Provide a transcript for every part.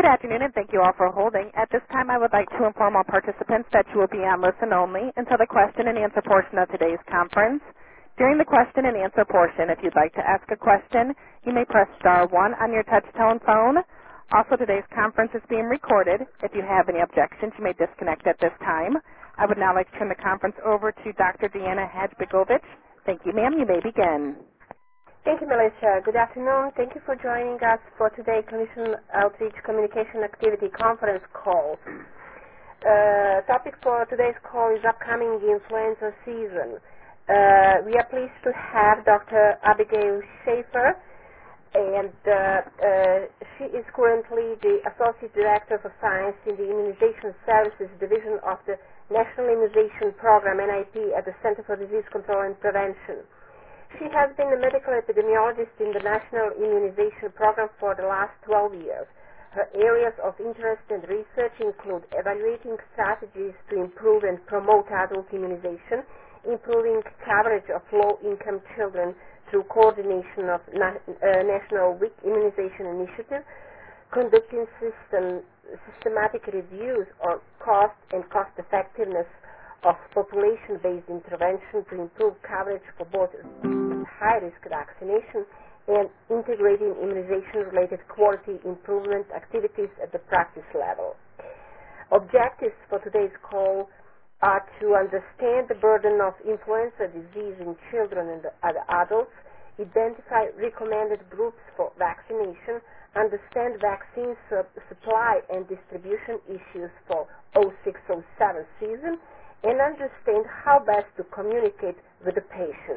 Good afternoon, and thank you all for holding. At this time, I would like to inform all participants that you will be on listen only until the question and answer portion of today's conference. During the question and answer portion, if you'd like to ask a question, you may press star 1 on your touch-tone phone. Also, today's conference is being recorded. If you have any objections, you may disconnect at this time. I would now like to turn the conference over to Dr. Deanna Hadjibegovich. Thank you, ma'am. You may begin. Thank you, Melissa. Good afternoon. Thank you for joining us for today's Clinician Outreach Communication Activity Conference call. Topic for today's call is upcoming influenza season. We are pleased to have Dr. Abigail Schaefer, and she is currently the Associate Director for Science in the Immunization Services Division of the National Immunization Program, NIP, at the Center for Disease Control and Prevention. She has been a medical epidemiologist in the National Immunization Program for the last 12 years. Her areas of interest and research include evaluating strategies to improve and promote adult immunization, improving coverage of low-income children through coordination of National Week Immunization Initiative, conducting systematic reviews on cost and cost-effectiveness of population-based intervention to improve coverage for both high-risk vaccination and integrating immunization-related quality improvement activities at the practice level. Objectives for today's call are to understand the burden of influenza disease in children and adults, identify recommended groups for vaccination, understand vaccine supply and distribution issues for 06-07 season, and understand how best to communicate with the patient.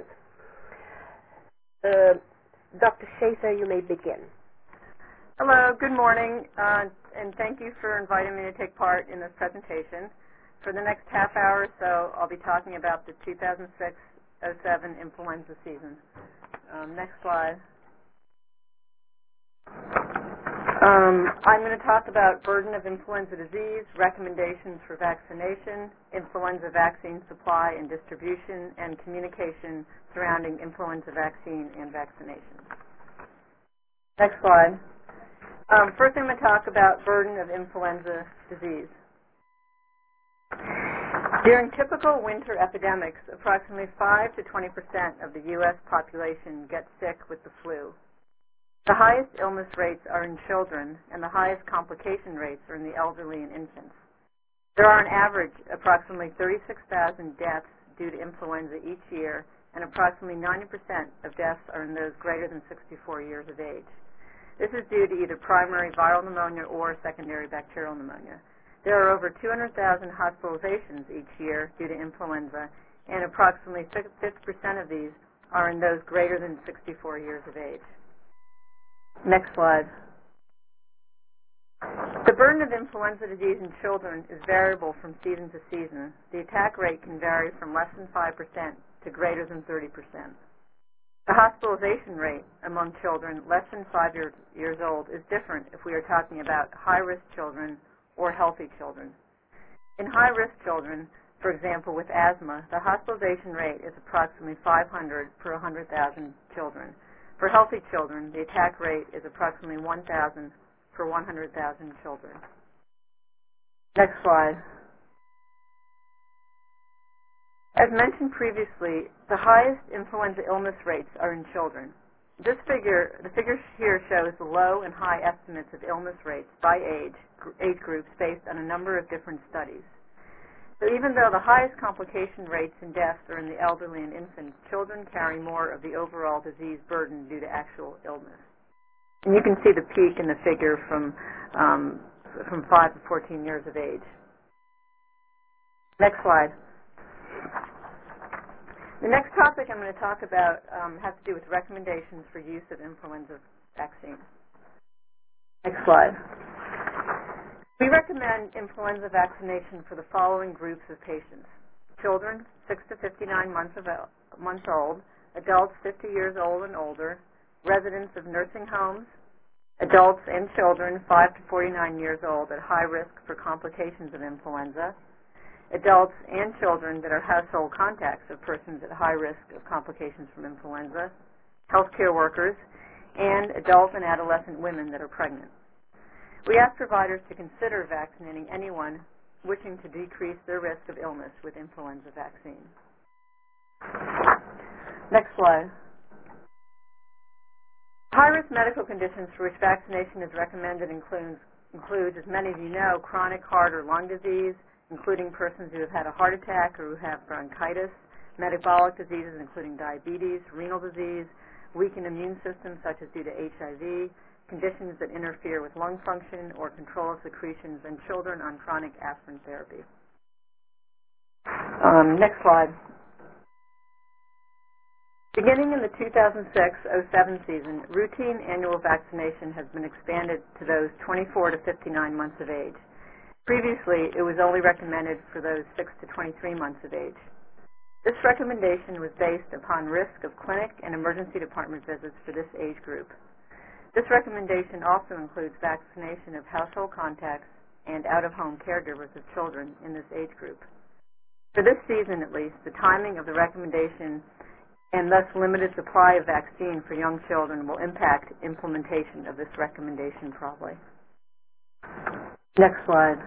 Dr. Schaefer, you may begin. Hello, good morning, and thank you for inviting me to take part in this presentation. For the next half hour or so, I'll be talking about the 2006-07 influenza season. Next slide. I'm going to talk about burden of influenza disease, recommendations for vaccination, influenza vaccine supply and distribution, and communication surrounding influenza vaccine and vaccination. Next slide. First, I'm going to talk about burden of influenza disease. During typical winter epidemics, approximately 5 to 20% of the U.S. population gets sick with the flu. The highest illness rates are in children, and the highest complication rates are in the elderly and infants. There are on average approximately 36,000 deaths due to influenza each year, and approximately 90% of deaths are in those greater than 64 years of age. This is due to either primary viral pneumonia or secondary bacterial pneumonia. There are over 200,000 hospitalizations each year due to influenza, and approximately 50% of these are in those greater than 64 years of age. Next slide. The burden of influenza disease in children is variable from season to season. The attack rate can vary from less than 5% to greater than 30%. The hospitalization rate among children less than 5 years old is different if we are talking about high-risk children or healthy children. In high-risk children, for example with asthma, the hospitalization rate is approximately 500 per 100,000 children. For healthy children, the attack rate is approximately 1,000 per 100,000 children. Next slide. As mentioned previously, the highest influenza illness rates are in children. The figure here shows the low and high estimates of illness rates by age groups based on a number of different studies. So even though the highest complication rates and deaths are in the elderly and infants, children carry more of the overall disease burden due to actual illness. And you can see the peak in the figure from 5 to 14 years of age. Next slide. The next topic I'm going to talk about has to do with recommendations for use of influenza vaccine. Next slide. We recommend influenza vaccination for the following groups of patients: children 6 to 59 months old, adults 50 years old and older, residents of nursing homes, adults and children 5 to 49 years old at high risk for complications of influenza, adults and children that are household contacts of persons at high risk of complications from influenza, healthcare workers, and adult and adolescent women that are pregnant. We ask providers to consider vaccinating anyone wishing to decrease their risk of illness with influenza vaccine. Next slide. High-risk medical conditions for which vaccination is recommended includes, as many of you know, chronic heart or lung disease, including persons who have had a heart attack or who have bronchitis, metabolic diseases including diabetes, renal disease, weakened immune systems such as due to HIV, conditions that interfere with lung function or control of secretions, and children on chronic aspirin therapy. Next slide. Beginning in the 2006-07 season, routine annual vaccination has been expanded to those 24 to 59 months of age. Previously, it was only recommended for those 6 to 23 months of age. This recommendation was based upon risk of clinic and emergency department visits for this age group. This recommendation also includes vaccination of household contacts and out-of-home caregivers of children in this age group. For this season, at least, the timing of the recommendation and thus limited supply of vaccine for young children will impact implementation of this recommendation probably. Next slide.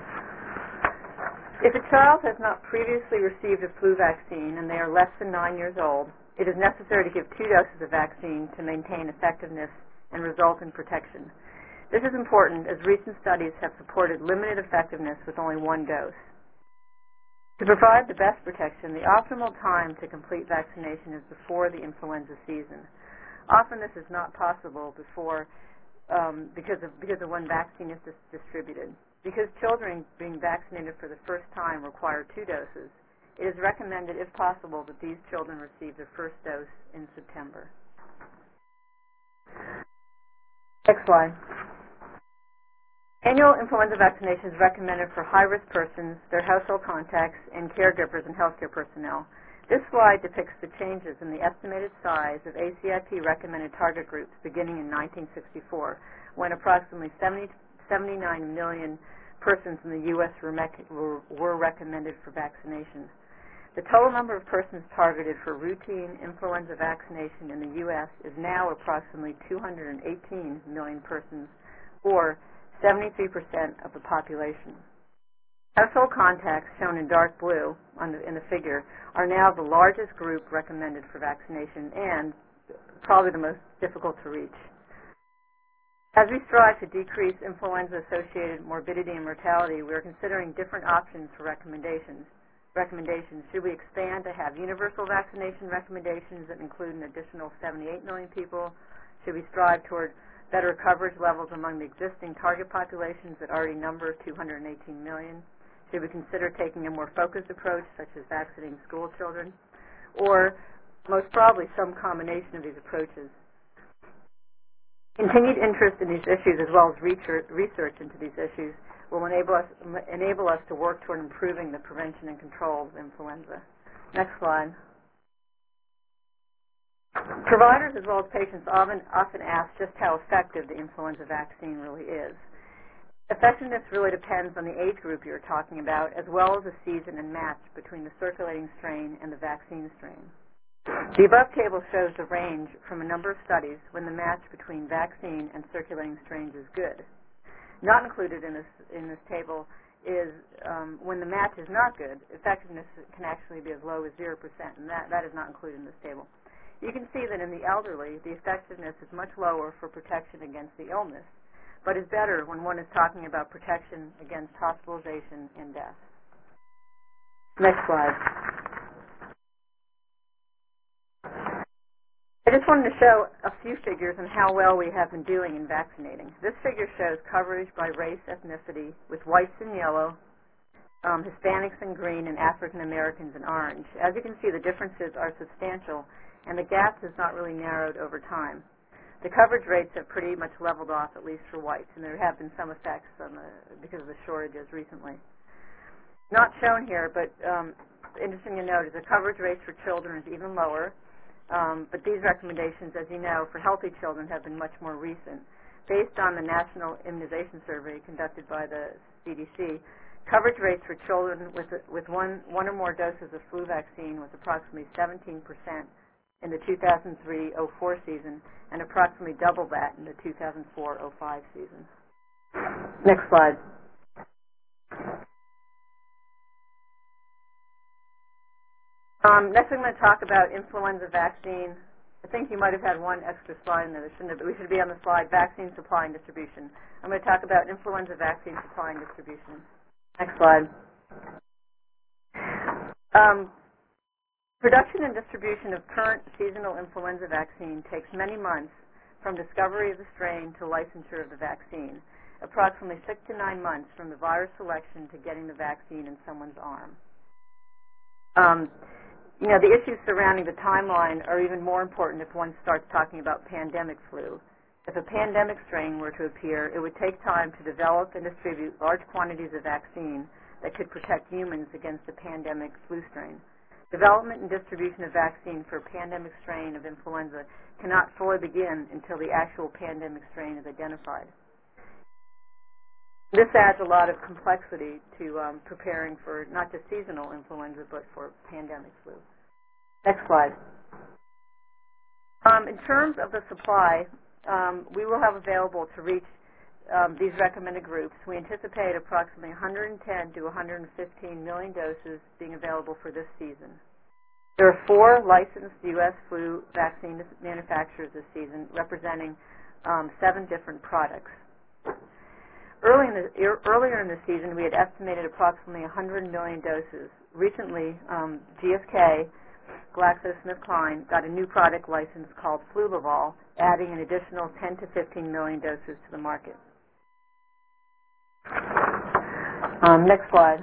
If a child has not previously received a flu vaccine and they are less than 9 years old, it is necessary to give 2 doses of vaccine to maintain effectiveness and result in protection. This is important as recent studies have supported limited effectiveness with only 1 dose. To provide the best protection, the optimal time to complete vaccination is before the influenza season. Often this is not possible before because of when vaccine is distributed. Because children being vaccinated for the first time require 2 doses, it is recommended, if possible, that these children receive their first dose in September. Next slide. Annual influenza vaccination is recommended for high-risk persons, their household contacts, and caregivers and healthcare personnel. This slide depicts the changes in the estimated size of ACIP-recommended target groups beginning in 1964, when approximately 79 million persons in the U.S. were recommended for vaccination. The total number of persons targeted for routine influenza vaccination in the U.S. is now approximately 218 million persons, or 73% of the population. Household contacts, shown in dark blue in the figure, are now the largest group recommended for vaccination and probably the most difficult to reach. As we strive to decrease influenza-associated morbidity and mortality, we are considering different options for recommendations. Should we expand to have universal vaccination recommendations that include an additional 78 million people? Should we strive toward better coverage levels among the existing target populations that already number 218 million? Should we consider taking a more focused approach, such as vaccinating school children? Or, most probably, some combination of these approaches. Continued interest in these issues, as well as research into these issues, will enable us to work toward improving the prevention and control of influenza. Next slide. Providers as well as patients often ask just how effective the influenza vaccine really is. Effectiveness really depends on the age group you're talking about, as well as the season and match between the circulating strain and the vaccine strain. The above table shows the range from a number of studies when the match between vaccine and circulating strains is good. Not included in this table is when the match is not good, effectiveness can actually be as low as 0%, and that is not included in this table. You can see that in the elderly, the effectiveness is much lower for protection against the illness, but is better when one is talking about protection against hospitalization and death. Next slide. I just wanted to show a few figures on how well we have been doing in vaccinating. This figure shows coverage by race, ethnicity, with whites in yellow, Hispanics in green, and African Americans in orange. As you can see, the differences are substantial, and the gap has not really narrowed over time. The coverage rates have pretty much leveled off, at least for whites, and there have been some effects because of the shortages recently. Not shown here, but interesting to note is the coverage rates for children is even lower, but these recommendations, as you know, for healthy children have been much more recent. Based on the National Immunization Survey conducted by the CDC, coverage rates for children with one or more doses of flu vaccine was approximately 17% in the 2003-04 season, and approximately double that in the 2004-05 season. Next slide. Next, I'm going to talk about influenza vaccine. I think you might have had one extra slide in there. We should be on the slide, vaccine supply and distribution. I'm going to talk about influenza vaccine supply and distribution. Next slide. Production and distribution of current seasonal influenza vaccine takes many months from discovery of the strain to licensure of the vaccine, approximately 6 to 9 months from the virus selection to getting the vaccine in someone's arm. The issues surrounding the timeline are even more important if one starts talking about pandemic flu. If a pandemic strain were to appear, it would take time to develop and distribute large quantities of vaccine that could protect humans against the pandemic flu strain. Development and distribution of vaccine for a pandemic strain of influenza cannot fully begin until the actual pandemic strain is identified. This adds a lot of complexity to preparing for not just seasonal influenza, but for pandemic flu. Next slide. In terms of the supply, we will have available to reach these recommended groups. We anticipate approximately 110 to 115 million doses being available for this season. There are 4 licensed U.S. flu vaccine manufacturers this season, representing 7 different products. Earlier in the season, we had estimated approximately 100 million doses. Recently, GSK, GlaxoSmithKline, got a new product license called Fluvival, adding an additional 10 to 15 million doses to the market. Next slide.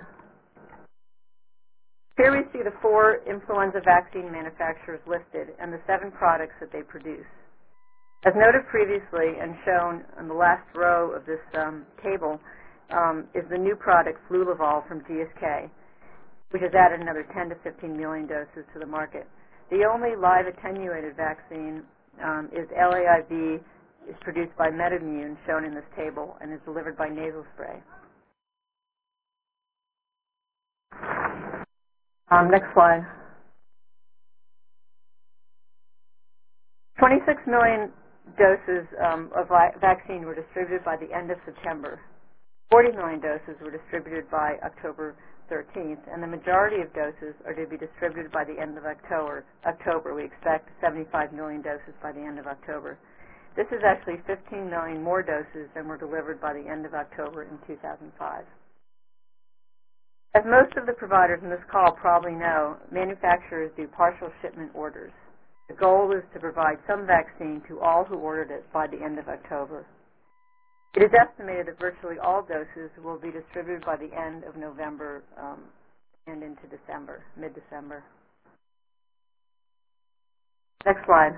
Here we see the 4 influenza vaccine manufacturers listed and the 7 products that they produce. As noted previously and shown on the last row of this table is the new product Fluvival from GSK, which has added another 10 to 15 million doses to the market. The only live attenuated vaccine is LAIV, is produced by MedImmune, shown in this table, and is delivered by nasal spray. Next slide. 26 million doses of vaccine were distributed by the end of September. 40 million doses were distributed by October 13th, and the majority of doses are to be distributed by the end of October. We expect 75 million doses by the end of October. This is actually 15 million more doses than were delivered by the end of October in 2005. As most of the providers in this call probably know, manufacturers do partial shipment orders. The goal is to provide some vaccine to all who ordered it by the end of October. It is estimated that virtually all doses will be distributed by the end of November and into December, mid-December. Next slide.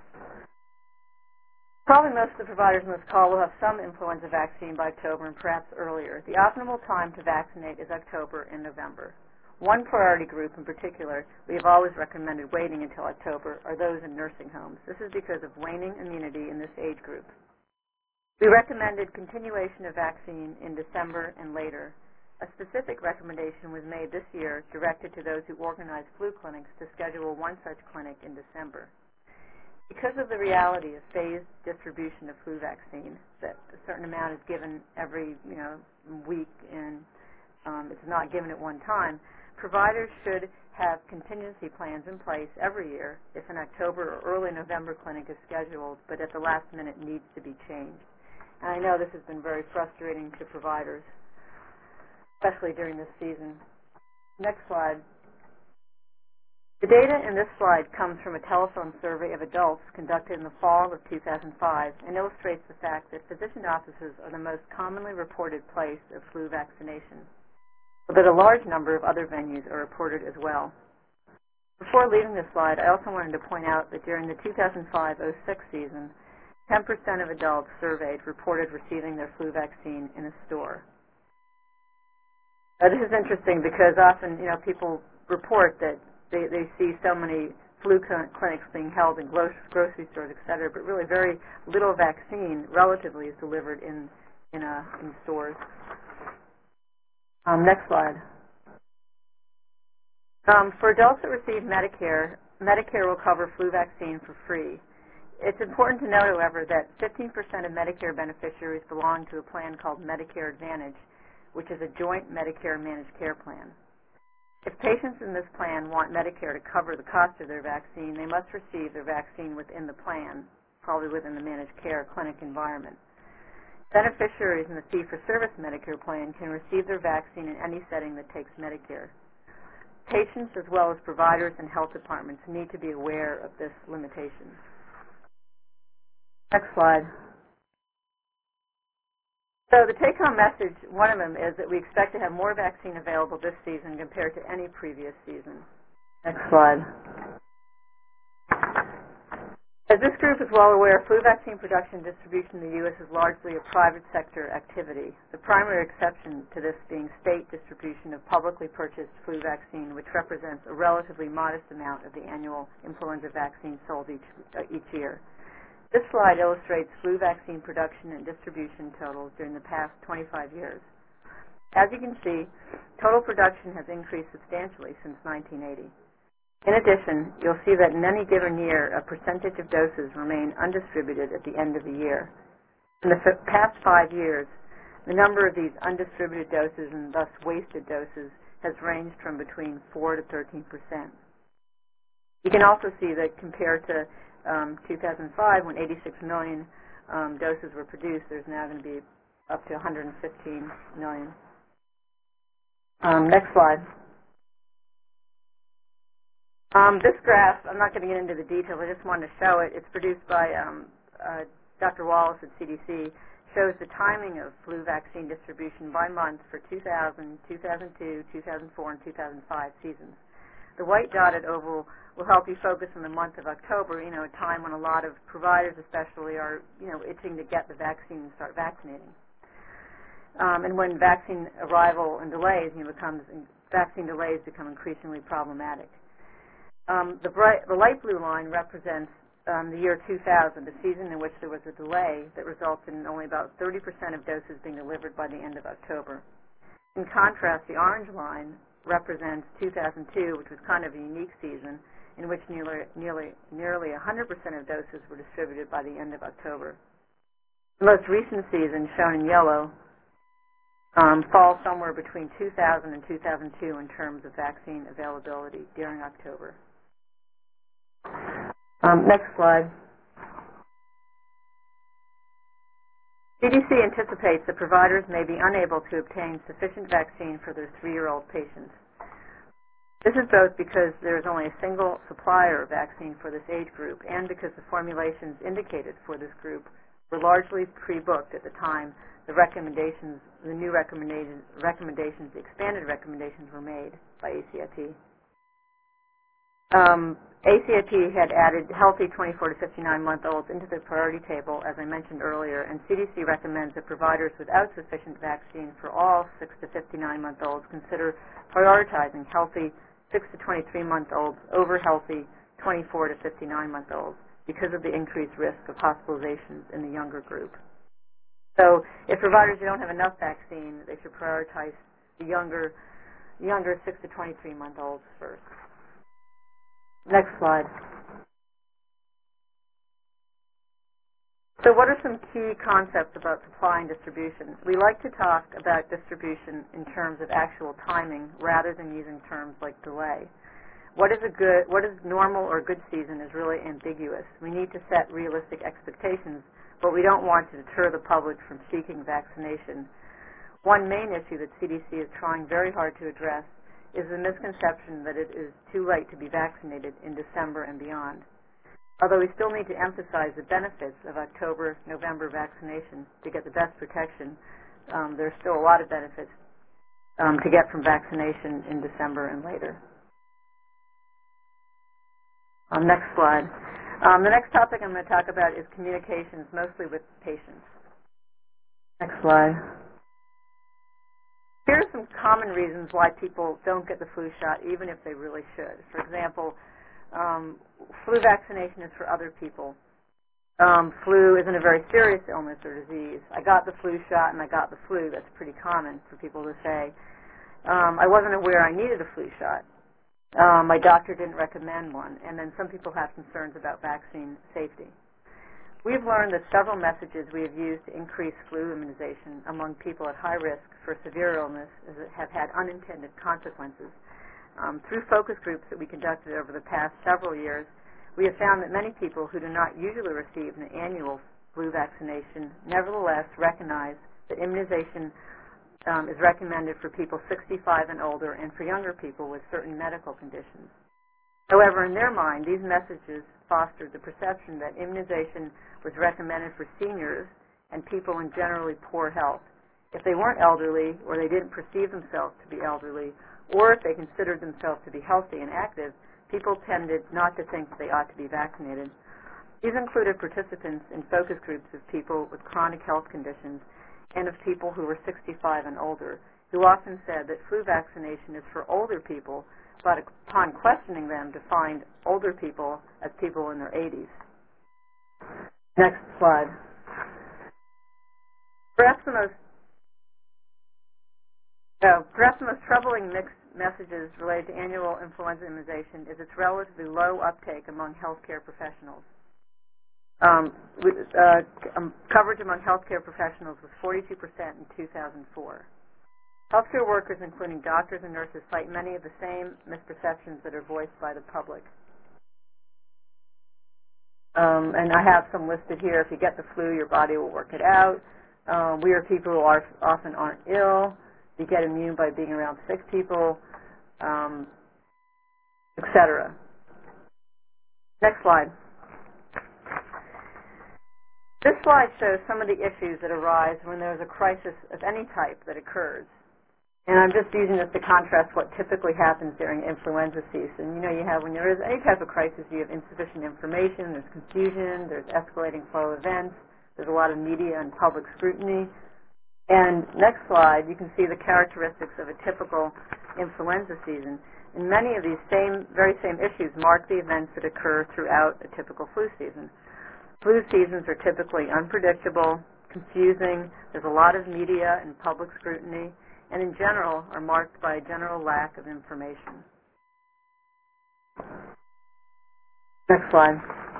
Probably most of the providers in this call will have some influenza vaccine by October and perhaps earlier. The optimal time to vaccinate is October and November. One priority group in particular we have always recommended waiting until October are those in nursing homes. This is because of waning immunity in this age group. We recommended continuation of vaccine in December and later. A specific recommendation was made this year directed to those who organize flu clinics to schedule one such clinic in December. Because of the reality of phased distribution of flu vaccine, that a certain amount is given every week and it's not given at one time, providers should have contingency plans in place every year if an October or early November clinic is scheduled, but at the last minute needs to be changed. And I know this has been very frustrating to providers, especially during this season. Next slide. The data in this slide comes from a telephone survey of adults conducted in the fall of 2005 and illustrates the fact that physician offices are the most commonly reported place of flu vaccination, but that a large number of other venues are reported as well. Before leaving this slide, I also wanted to point out that during the 2005-06 season, 10% of adults surveyed reported receiving their flu vaccine in a store. This is interesting because often, people report that they see so many flu clinics being held in grocery stores, etc., but really very little vaccine, relatively, is delivered in stores. Next slide. For adults that receive Medicare, Medicare will cover flu vaccine for free. It's important to note, however, that 15% of Medicare beneficiaries belong to a plan called Medicare Advantage, which is a joint Medicare managed care plan. If patients in this plan want Medicare to cover the cost of their vaccine, they must receive their vaccine within the plan, probably within the managed care clinic environment. Beneficiaries in the fee-for-service Medicare plan can receive their vaccine in any setting that takes Medicare. Patients, as well as providers and health departments, need to be aware of this limitation. Next slide. So the take-home message, one of them, is that we expect to have more vaccine available this season compared to any previous season. Next slide. As this group is well aware, flu vaccine production and distribution in the U.S. is largely a private sector activity, the primary exception to this being state distribution of publicly purchased flu vaccine, which represents a relatively modest amount of the annual influenza vaccine sold each year. This slide illustrates flu vaccine production and distribution totals during the past 25 years. As you can see, total production has increased substantially since 1980. In addition, you'll see that in any given year, a percentage of doses remain undistributed at the end of the year. In the past 5 years, the number of these undistributed doses and thus wasted doses has ranged from between 4 to 13%. You can also see that compared to 2005, when 86 million doses were produced, there's now going to be up to 115 million. Next slide. This graph, I'm not going to get into the details, I just wanted to show it. It's produced by Dr. Wallace at CDC, shows the timing of flu vaccine distribution by month for 2000, 2002, 2004, and 2005 seasons. The white dotted oval will help you focus on the month of October, a time when a lot of providers especially are, itching to get the vaccine and start vaccinating. And when vaccine arrival and delays, vaccine delays become increasingly problematic. The light blue line represents the year 2000, a season in which there was a delay that resulted in only about 30% of doses being delivered by the end of October. In contrast, the orange line represents 2002, which was kind of a unique season, in which nearly 100% of doses were distributed by the end of October. The most recent season, shown in yellow, falls somewhere between 2000 and 2002 in terms of vaccine availability during October. Next slide. CDC anticipates that providers may be unable to obtain sufficient vaccine for their 3-year-old patients. This is both because there is only a single supplier of vaccine for this age group and because the formulations indicated for this group were largely pre-booked at the time the new recommendations, the expanded recommendations were made by ACIP. ACIP had added healthy 24 to 59-month-olds into the priority table, as I mentioned earlier, and CDC recommends that providers without sufficient vaccine for all 6 to 59-month-olds consider prioritizing healthy 6 to 23-month-olds over healthy 24 to 59-month-olds because of the increased risk of hospitalizations in the younger group. So if providers don't have enough vaccine, they should prioritize the younger 6 to 23-month-olds first. Next slide. So what are some key concepts about supply and distribution? We like to talk about distribution in terms of actual timing rather than using terms like delay. What is normal or good season is really ambiguous. We need to set realistic expectations, but we don't want to deter the public from seeking vaccination. One main issue that CDC is trying very hard to address is the misconception that it is too late to be vaccinated in December and beyond. Although we still need to emphasize the benefits of October, November vaccination to get the best protection, there's still a lot of benefits to get from vaccination in December and later. Next slide. The next topic I'm going to talk about is communications, mostly with patients. Next slide. Here are some common reasons why people don't get the flu shot, even if they really should. For example, flu vaccination is for other people. Flu isn't a very serious illness or disease. I got the flu shot and I got the flu. That's pretty common for people to say. I wasn't aware I needed a flu shot. My doctor didn't recommend one. And then some people have concerns about vaccine safety. We've learned that several messages we have used to increase flu immunization among people at high risk for severe illness have had unintended consequences. Through focus groups that we conducted over the past several years, we have found that many people who do not usually receive an annual flu vaccination nevertheless recognize that immunization is recommended for people 65 and older and for younger people with certain medical conditions. However, in their mind, these messages fostered the perception that immunization was recommended for seniors and people in generally poor health. If they weren't elderly, or they didn't perceive themselves to be elderly, or if they considered themselves to be healthy and active, people tended not to think that they ought to be vaccinated. These included participants in focus groups of people with chronic health conditions and of people who were 65 and older, who often said that flu vaccination is for older people, but upon questioning them, defined older people as people in their 80s. Next slide. Perhaps the most troubling mixed messages related to annual influenza immunization is its relatively low uptake among healthcare professionals. Coverage among healthcare professionals was 42% in 2004. Healthcare workers, including doctors and nurses, cite many of the same misperceptions that are voiced by the public. And I have some listed here. If you get the flu, your body will work it out. We are people who often aren't ill. You get immune by being around sick people, etc. Next slide. This slide shows some of the issues that arise when there's a crisis of any type that occurs. And I'm just using this to contrast what typically happens during influenza season. You have, when there is any type of crisis, you have insufficient information, there's confusion, there's escalating flow of events, there's a lot of media and public scrutiny. And next slide, you can see the characteristics of a typical influenza season. And many of these very same issues mark the events that occur throughout a typical flu season. Flu seasons are typically unpredictable, confusing, there's a lot of media and public scrutiny, and in general are marked by a general lack of information. Next slide.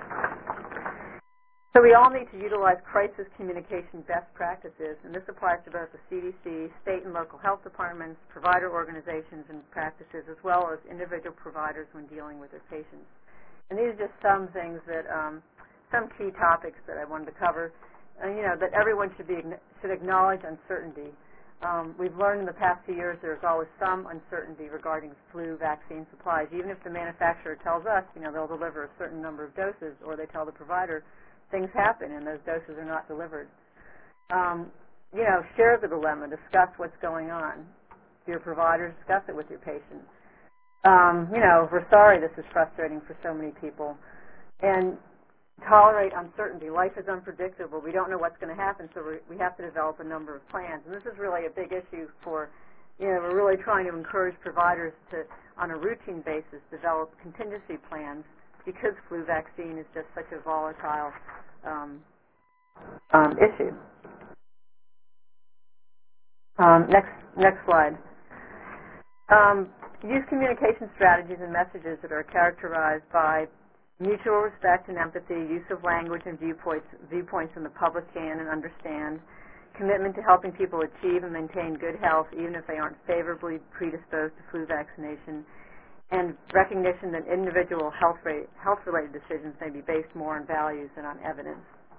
So we all need to utilize crisis communication best practices, and this applies to both the CDC, state and local health departments, provider organizations and practices, as well as individual providers when dealing with their patients. And these are just some things that, some key topics that I wanted to cover. That everyone should acknowledge uncertainty. We've learned in the past few years there's always some uncertainty regarding flu vaccine supplies. Even if the manufacturer tells us, they'll deliver a certain number of doses, or they tell the provider, things happen and those doses are not delivered. Share the dilemma. Discuss what's going on. Your provider, discuss it with your patient. We're sorry this is frustrating for so many people. And tolerate uncertainty. Life is unpredictable. We don't know what's going to happen, so we have to develop a number of plans. And this is really a big issue for, we're really trying to encourage providers to, on a routine basis, develop contingency plans because flu vaccine is just such a volatile issue. Next slide. Use communication strategies and messages that are characterized by mutual respect and empathy, use of language and viewpoints in the public can and understand, commitment to helping people achieve and maintain good health even if they aren't favorably predisposed to flu vaccination, and recognition that individual health-related decisions may be based more on values than on evidence.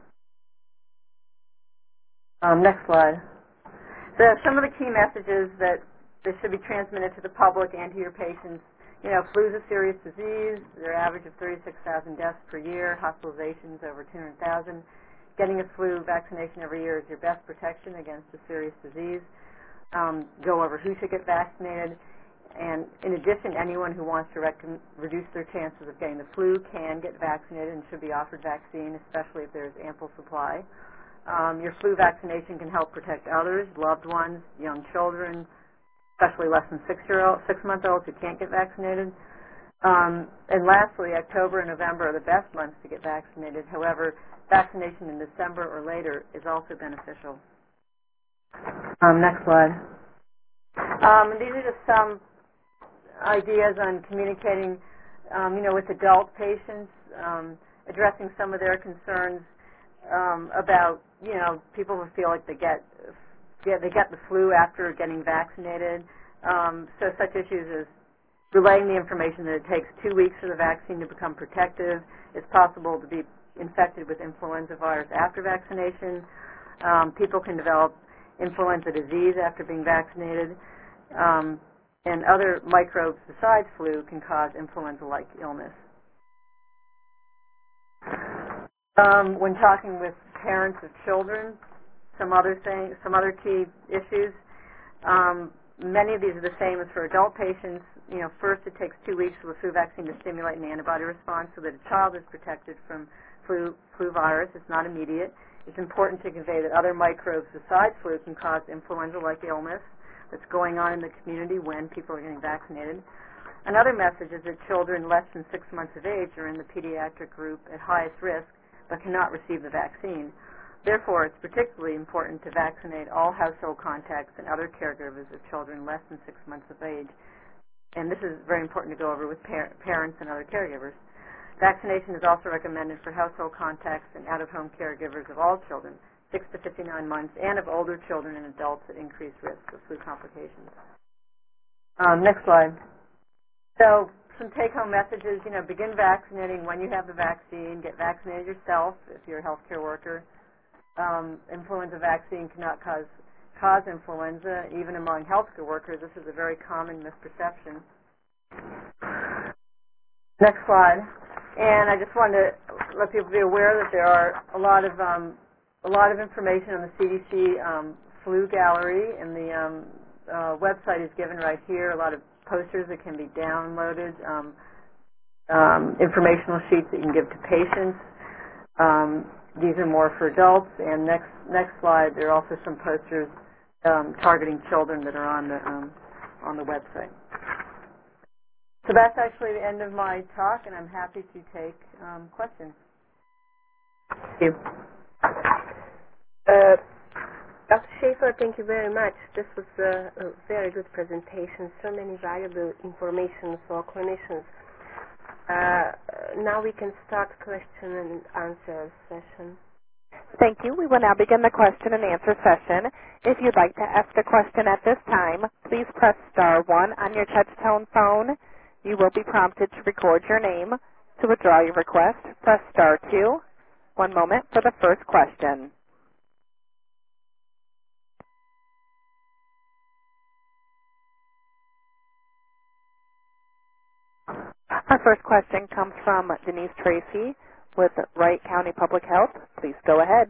Next slide. So some of the key messages that should be transmitted to the public and to your patients. Flu is a serious disease. There are an average of 36,000 deaths per year, hospitalizations over 200,000. Getting a flu vaccination every year is your best protection against a serious disease. Go over who should get vaccinated. And in addition, anyone who wants to reduce their chances of getting the flu can get vaccinated and should be offered vaccine, especially if there's ample supply. Your flu vaccination can help protect others, loved ones, young children, especially less than 6-month-olds who can't get vaccinated. And lastly, October and November are the best months to get vaccinated. However, vaccination in December or later is also beneficial. Next slide. And these are just some ideas on communicating, with adult patients, addressing some of their concerns, about people who feel like they get the flu after getting vaccinated. So such issues as relaying the information that it takes 2 weeks for the vaccine to become protective. It's possible to be infected with influenza virus after vaccination. People can develop influenza disease after being vaccinated. And other microbes besides flu can cause influenza-like illness. When talking with parents of children, some other key issues. Many of these are the same as for adult patients. First it takes 2 weeks for the flu vaccine to stimulate an antibody response so that a child is protected from flu virus. It's not immediate. It's important to convey that other microbes besides flu can cause influenza-like illness that's going on in the community when people are getting vaccinated. Another message is that children less than 6 months of age are in the pediatric group at highest risk but cannot receive the vaccine. Therefore, it's particularly important to vaccinate all household contacts and other caregivers of children less than 6 months of age. And this is very important to go over with parents and other caregivers. Vaccination is also recommended for household contacts and out-of-home caregivers of all children, 6 to 59 months, and of older children and adults at increased risk of flu complications. Next slide. So some take-home messages, begin vaccinating when you have the vaccine. Get vaccinated yourself if you're a healthcare worker. Influenza vaccine cannot cause influenza, even among healthcare workers. This is a very common misperception. Next slide. And I just wanted to let people be aware that there are a lot of information on the CDC flu gallery, and the website is given right here. A lot of posters that can be downloaded, informational sheets that you can give to patients. These are more for adults. And next slide, there are also some posters targeting children that are on the website. So that's actually the end of my talk, and I'm happy to take questions. Thank you. Dr. Schaefer, thank you very much. This was a very good presentation, so many valuable information for clinicians. Now we can start question and answer session. Thank you. We will now begin the question and answer session. If you'd like to ask a question at this time, please press star 1 on your touch-tone phone. You will be prompted to record your name. To withdraw your request, press star 2. One moment for the first question. Our first question comes from Denise Tracy with Wright County Public Health. Please go ahead.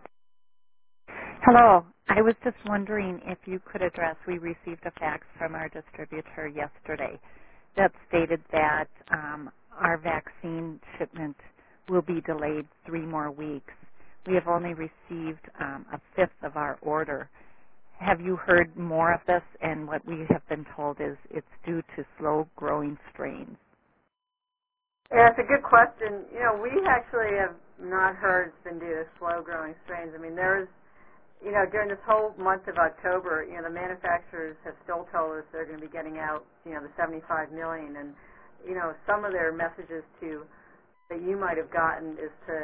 Hello. I was just wondering if you could address, we received a fax from our distributor yesterday that stated that our vaccine shipment will be delayed 3 more weeks. We have only received a fifth of our order. Have you heard more of this? And what we have been told is it's due to slow-growing strains. Yeah, it's a good question. We actually have not heard it's been due to slow-growing strains. I mean, during this whole month of October, the manufacturers have still told us they're going to be getting out, the 75 million. And, some of their messages that you might have gotten is to,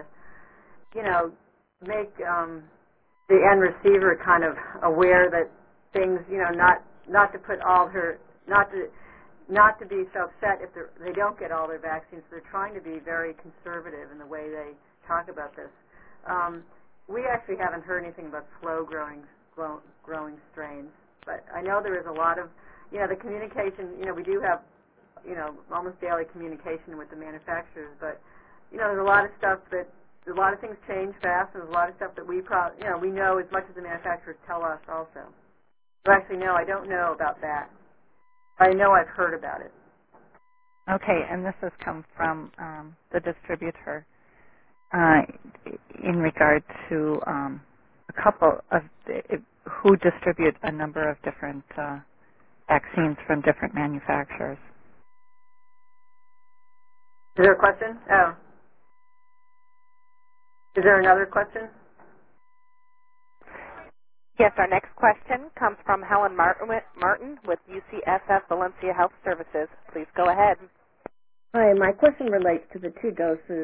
make the end receiver kind of aware that things, not to put all her, not to be so upset if they don't get all their vaccines. They're trying to be very conservative in the way they talk about this. We actually haven't heard anything about slow-growing strains, but I know there is a lot of, the communication. We do have, almost daily communication with the manufacturers, but there's a lot of stuff that a lot of things change fast, and there's a lot of stuff that we know as much as the manufacturers tell us also. So actually, no, I don't know about that. I know I've heard about it. Okay, and this has come from the distributor in regard to a couple of who distribute a number of different vaccines from different manufacturers. Is there a question? Oh. Is there another question? Yes, our next question comes from Helen Martin with UCSF Valencia Health Services. Please go ahead. Hi, my question relates to the 2 doses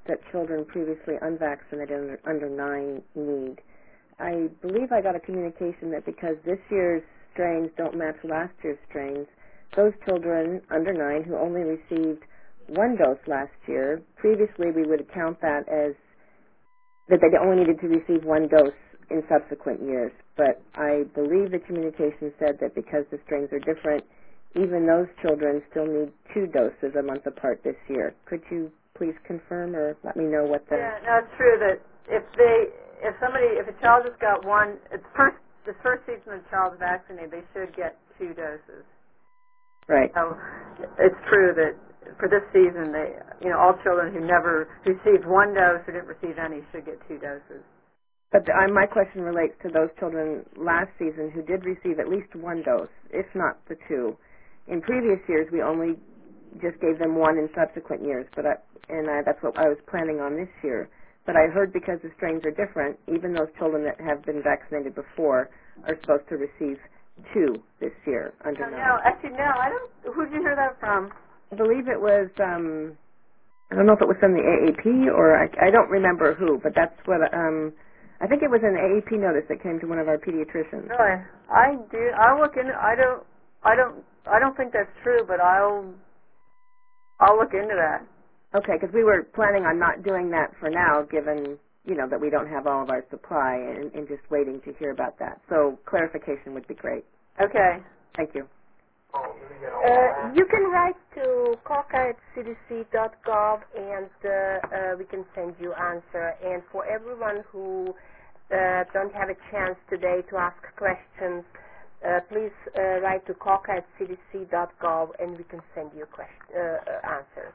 that children previously unvaccinated under 9 need. I believe I got a communication that because this year's strains don't match last year's strains, those children under 9 who only received 1 dose last year, previously we would count that as that they only needed to receive 1 dose in subsequent years. But I believe the communication said that because the strains are different, even those children still need 2 doses a month apart this year. Could you please confirm or let me know what the... Yeah, no, it's true that if a child just got the first season the child's vaccinated, they should get 2 doses. Right. So it's true that for this season, all children who never received 1 dose or didn't receive any should get 2 doses. But my question relates to those children last season who did receive at least 1 dose, if not the 2. In previous years, we only just gave them 1 in subsequent years, that's what I was planning on this year. But I heard because the strains are different, even those children that have been vaccinated before are supposed to receive 2 this year under 9. No, actually, no. I don't. Who did you hear that from? I believe it was, I don't know if it was from the AAP or I don't remember who, but that's what, I think it was an AAP notice that came to one of our pediatricians. Really? I do. I'll look into. I don't think that's true, but I'll look into that. Okay, because we were planning on not doing that for now, given that we don't have all of our supply, and just waiting to hear about that. So clarification would be great. Okay. Thank you. You can write to coca@cdc.gov, and we can send you answer. And for everyone who don't have a chance today to ask questions, please write to coca@cdc.gov, and we can send you answers.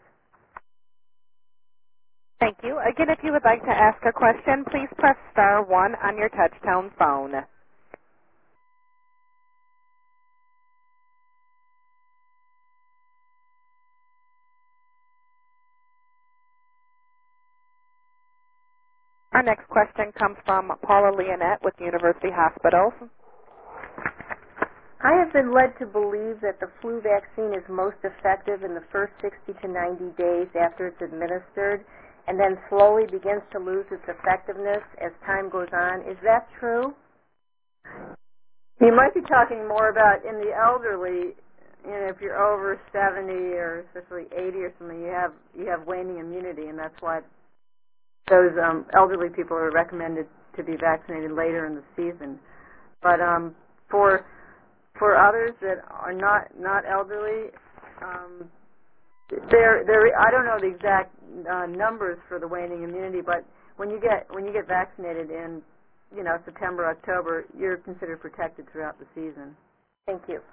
Thank you. Again, if you would like to ask a question, please press star 1 on your touch-tone phone. Our next question comes from Paula Leonette with University Hospitals. I have been led to believe that the flu vaccine is most effective in the first 60 to 90 days after it's administered, and then slowly begins to lose its effectiveness as time goes on. Is that true? You might be talking more about in the elderly. If you're over 70 or especially 80 or something, you have waning immunity, and that's why those elderly people are recommended to be vaccinated later in the season. But for others that are not elderly, I don't know the exact numbers for the waning immunity, but when you get vaccinated in September, October, you're considered protected throughout the season. Thank you.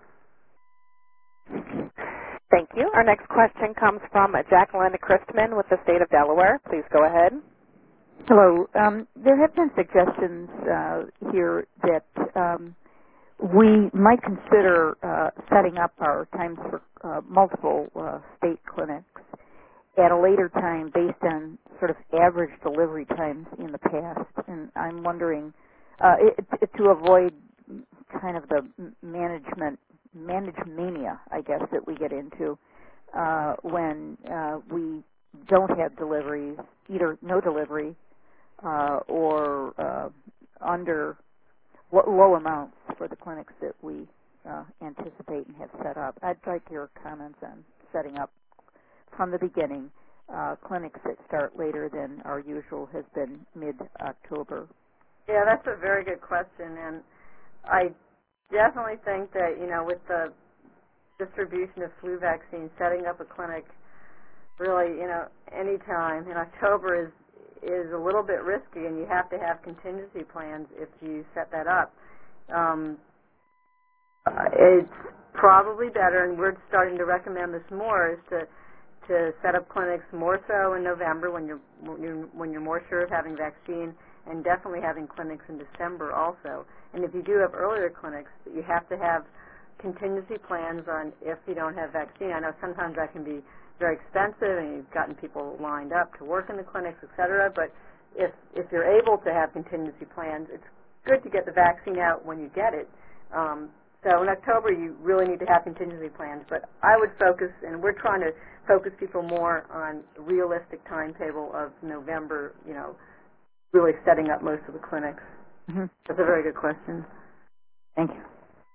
Thank you. Our next question comes from Jacqueline Christman with the state of Delaware. Please go ahead. Hello. There have been suggestions here that we might consider setting up our times for multiple state clinics at a later time based on sort of average delivery times in the past. And I'm wondering, to avoid kind of the management-mania, I guess, that we get into when we don't have deliveries, either no delivery or under low amounts for the clinics that we anticipate and have set up. I'd like your comments on setting up from the beginning clinics that start later than our usual has been mid-October. Yeah, that's a very good question, and I definitely think that, with the distribution of flu vaccines, setting up a clinic really, any time in October is a little bit risky, and you have to have contingency plans if you set that up. It's probably better, and we're starting to recommend this more, is to set up clinics more so in November when you're more sure of having vaccine, and definitely having clinics in December also. And if you do have earlier clinics, you have to have contingency plans on if you don't have vaccine. I know sometimes that can be very expensive, and you've gotten people lined up to work in the clinics, etc. But if you're able to have contingency plans, it's good to get the vaccine out when you get it, So in October, you really need to have contingency plans. But I would focus, and we're trying to focus people more on a realistic timetable of November, really setting up most of the clinics. Mm-hmm. That's a very good question. Thank you.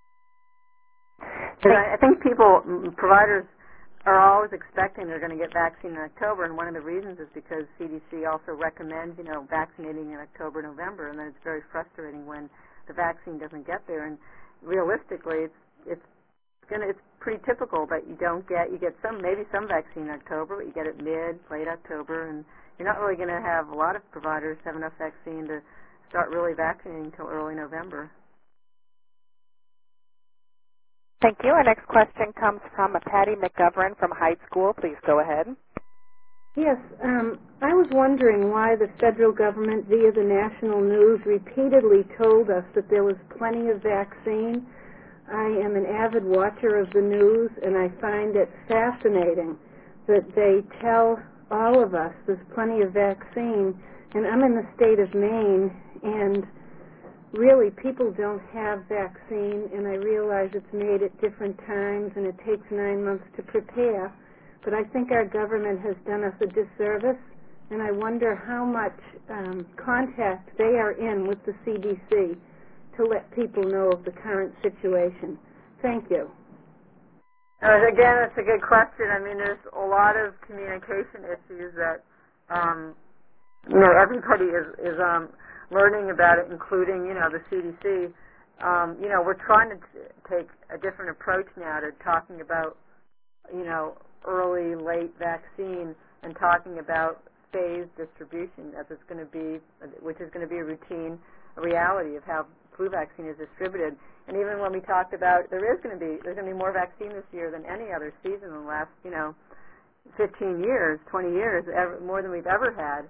I think providers are always expecting they're going to get vaccine in October, and one of the reasons is because CDC also recommends, vaccinating in October, November, and then it's very frustrating when the vaccine doesn't get there. And realistically, it's pretty typical that you get maybe some vaccine in October, but you get it late October, and you're not really going to have a lot of providers have enough vaccine to start really vaccinating until early November. Thank you. Our next question comes from Patty McGovern from Hyde School. Please go ahead. Yes, I was wondering why the federal government, via the national news, repeatedly told us that there was plenty of vaccine. I am an avid watcher of the news, and I find it fascinating that they tell all of us there's plenty of vaccine. And I'm in the state of Maine, and really, people don't have vaccine, and I realize it's made at different times, and it takes 9 months to prepare. But I think our government has done us a disservice, and I wonder how much contact they are in with the CDC to let people know of the current situation. Thank you. Again, it's a good question. I mean, there's a lot of communication issues that everybody is learning about it, including, the CDC. We're trying to take a different approach now to talking about, early, late vaccine and talking about phased distribution as it's going to be, which is going to be a routine reality of how flu vaccine is distributed. And even when we talked about there's going to be more vaccine this year than any other season in the last, 15 years, 20 years, more than we've ever had.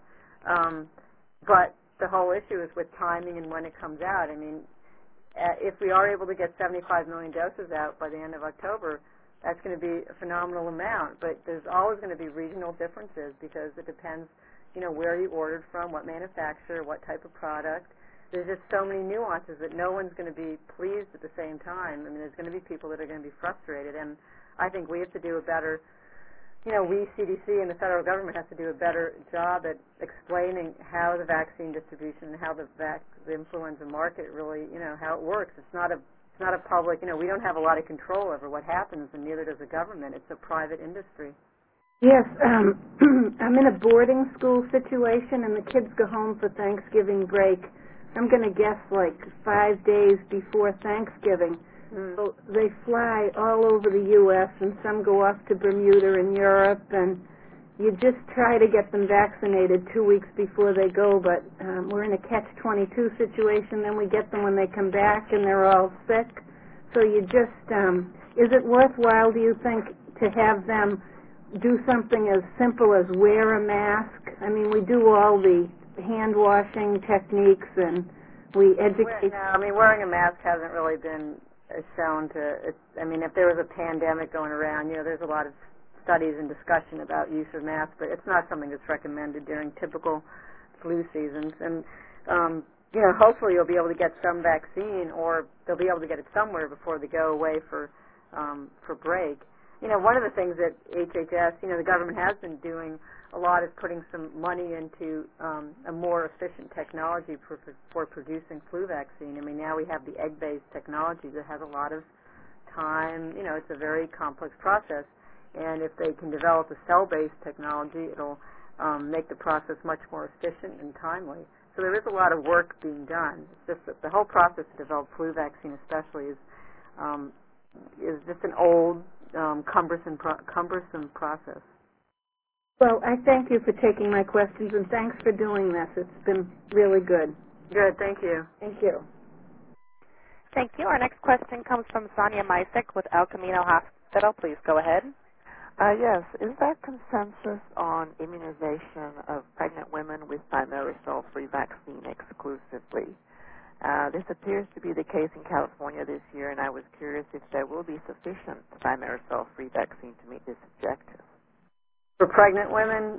But the whole issue is with timing and when it comes out. I mean, if we are able to get 75 million doses out by the end of October, that's going to be a phenomenal amount. But there's always going to be regional differences because it depends, where you ordered from, what manufacturer, what type of product. There's just so many nuances that no one's going to be pleased at the same time. I mean, there's going to be people that are going to be frustrated. And I think we have to do a better we, CDC, and the federal government have to do a better job at explaining how the vaccine distribution and how the influenza market really, how it works. It's not a public, we don't have a lot of control over what happens, and neither does the government. It's a private industry. Yes, I'm in a boarding school situation, and the kids go home for Thanksgiving break. I'm going to guess like 5 days before Thanksgiving. So they fly all over the U.S., and some go off to Bermuda and Europe, and you just try to get them vaccinated 2 weeks before they go, but we're in a catch-22 situation. Then we get them when they come back, and they're all sick. So you just, is it worthwhile, do you think, to have them do something as simple as wear a mask? I mean, we do all the hand-washing techniques, and we educate. No, I mean, wearing a mask hasn't really been shown to, if there was a pandemic going around, there's a lot of studies and discussion about use of masks, but it's not something that's recommended during typical flu seasons. And, hopefully you'll be able to get some vaccine, or they'll be able to get it somewhere before they go away for break. One of the things that HHS, the government has been doing a lot is putting some money into a more efficient technology for producing flu vaccine. I mean, now we have the egg-based technology that has a lot of time. It's a very complex process. And if they can develop a cell-based technology, it'll make the process much more efficient and timely. So there is a lot of work being done. It's just that the whole process to develop flu vaccine especially is just an old, cumbersome process. Well, I thank you for taking my questions, and thanks for doing this. It's been really good. Good, thank you. Thank you. Thank you. Our next question comes from Sonia Misek with El Camino Hospital. Please go ahead. Yes. Is there consensus on immunization of pregnant women with thimerosal-free vaccine exclusively? This appears to be the case in California this year, and I was curious if there will be sufficient thimerosal-free vaccine to meet this objective. For pregnant women,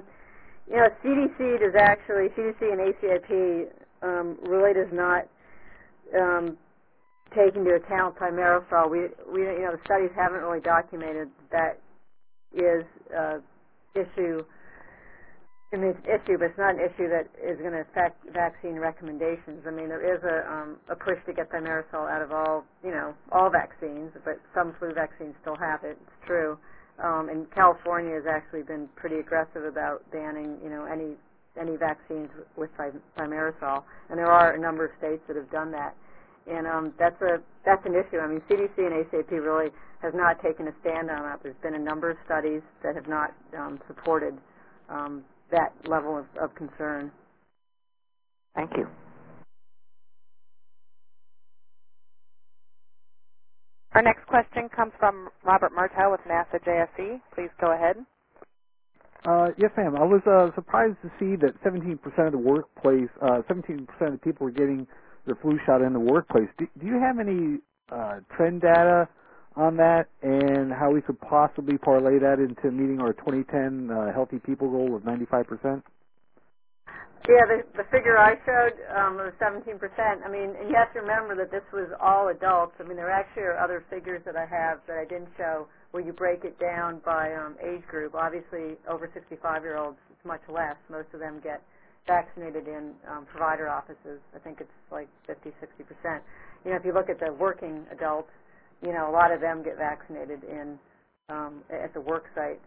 CDC and ACIP really does not take into account thimerosal. We the studies haven't really documented that is issue. I mean, it's an issue, but it's not an issue that is going to affect vaccine recommendations. I mean, there is a push to get thimerosal out of all vaccines, but some flu vaccines still have it. It's true. And California has actually been pretty aggressive about banning, any vaccines with thimerosal, and there are a number of states that have done that. And that's an issue. I mean, CDC and ACIP really has not taken a stand on that. There's been a number of studies that have not supported that level of concern. Thank you. Our next question comes from Robert Martel with NASA JSC. Please go ahead. Yes, ma'am. I was surprised to see that 17% of the workplace, 17% of the people were getting their flu shot in the workplace. Do you have any trend data on that, and how we could possibly parlay that into meeting our 2010 healthy people goal of 95%? Yeah, the figure I showed was 17%. I mean, and you have to remember that this was all adults. I mean, there actually are other figures that I have that I didn't show where you break it down by age group. Obviously, over 65-year-olds, it's much less. Most of them get vaccinated in provider offices. I think it's like 50, 60%. If you look at the working adults, a lot of them get vaccinated in at the work site.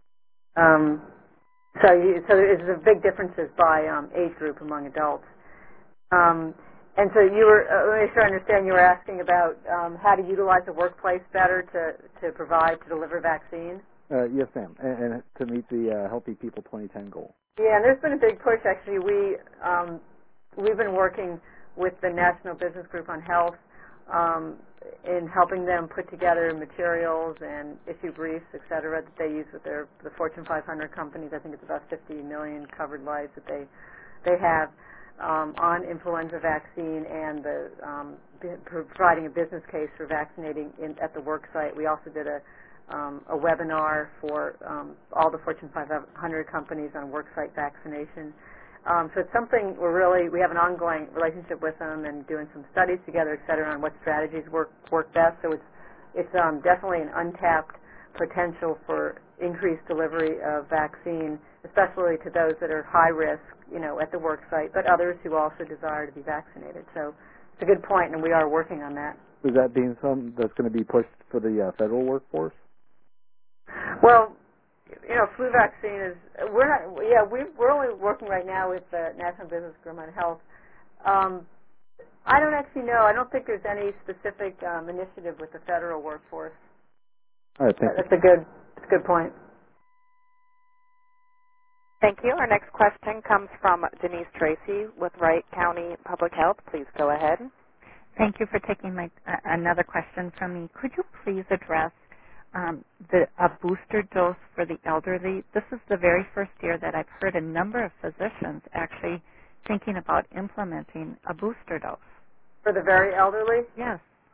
So there's a big differences by age group among adults. And so you were, let me sure I understand, you were asking about how to utilize the workplace better to deliver vaccines? Yes, ma'am, and to meet the Healthy People 2010 goal. Yeah, and there's been a big push, actually. We've been working with the National Business Group on Health in helping them put together materials and issue briefs, et cetera, that they use with the Fortune 500 companies. I think it's about 50 million covered lives that they have on influenza vaccine and providing a business case for vaccinating at the work site. We also did a webinar for all the Fortune 500 companies on work site vaccination. So it's something we have an ongoing relationship with them and doing some studies together, et cetera, on what strategies work best. So it's definitely an untapped potential for increased delivery of vaccine, especially to those that are high risk, at the work site, but others who also desire to be vaccinated. So it's a good point, and we are working on that. Is that being something that's going to be pushed for the federal workforce? Well, flu vaccine is, we're only working right now with the National Business Group on Health. I don't actually know. I don't think there's any specific initiative with the federal workforce. All right, thank you. That's a good point. Thank you. Our next question comes from Denise Tracy with Wright County Public Health. Please go ahead. Thank you for taking another question from me. Could you please address a booster dose for the elderly? This is the very first year that I've heard a number of physicians actually thinking about implementing a booster dose. For the very elderly? Yes.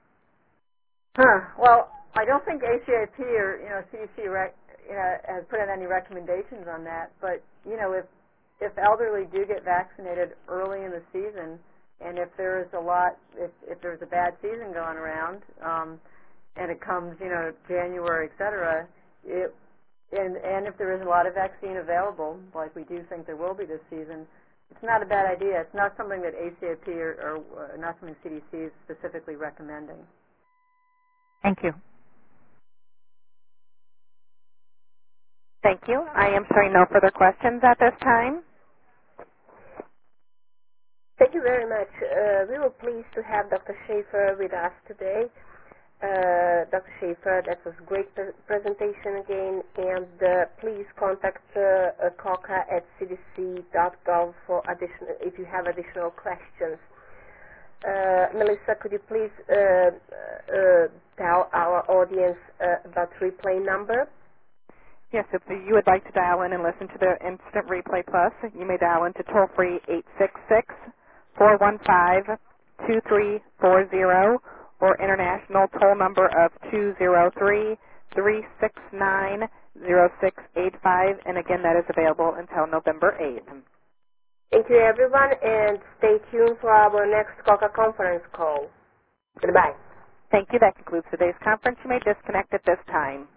Well, I don't think ACIP or CDC has put out any recommendations on that. But if elderly do get vaccinated early in the season, and if there's if there's a bad season going around, and it comes January, et cetera, and if there is a lot of vaccine available, like we do think there will be this season, it's not a bad idea. It's not something that ACIP or not something CDC is specifically recommending. Thank you. Thank you. I am showing no further questions at this time. Thank you very much. We were pleased to have Dr. Schaefer with us today. Dr. Schaefer, that was a great presentation again, and please contact COCA at cdc.gov for if you have additional questions. Melissa, could you please tell our audience about replay number? Yes, if you would like to dial in and listen to the Instant Replay Plus, you may dial into toll-free 866-415-2340 or international toll number of 203-369-0685, and again, that is available until November 8th. Thank you, everyone, and stay tuned for our next COCA conference call. Goodbye. Thank you. That concludes today's conference. You may disconnect at this time.